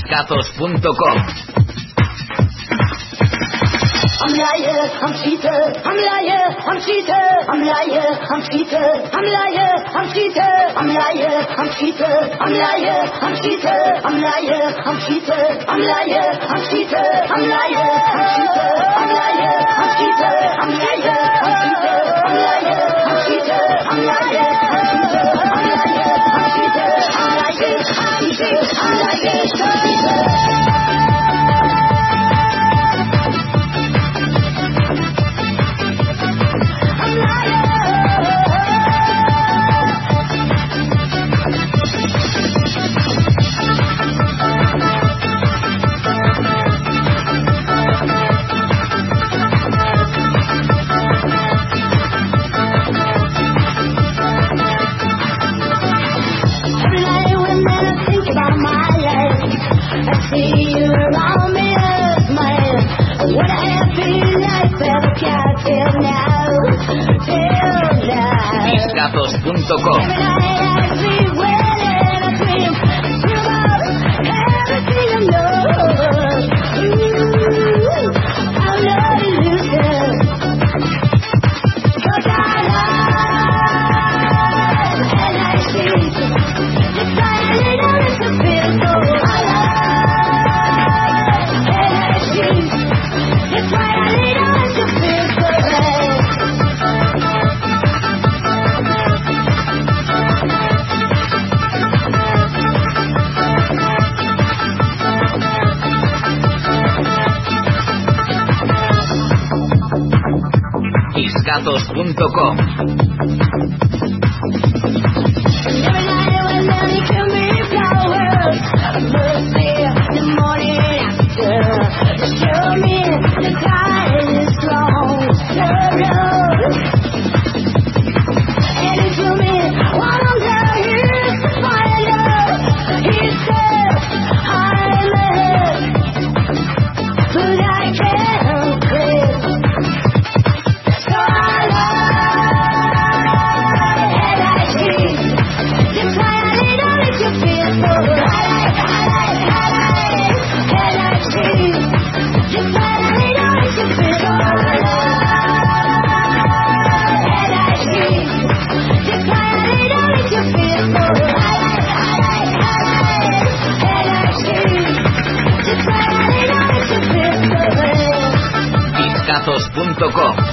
Discazos.com. I'm liar, I'm cheater, I'm liar, I'm cheater, I'm liar, I'm cheater, I'm liar, I'm cheater, I'm liar, I'm cheater, I'm liar, I'm cheater, I'm liar, I'm cheater, I'm liar, I'm cheater, I'm liar, I'm cheater, I'm liar, I'm cheater, I'm liar, I'm cheater, I'm liar, I'm cheater, I'm liar, I'm cheater, I'm liar, I'm cheater, I'm liar, I'm cheater, I'm liar, I'm cheater. Discazos.com. Discazos.com.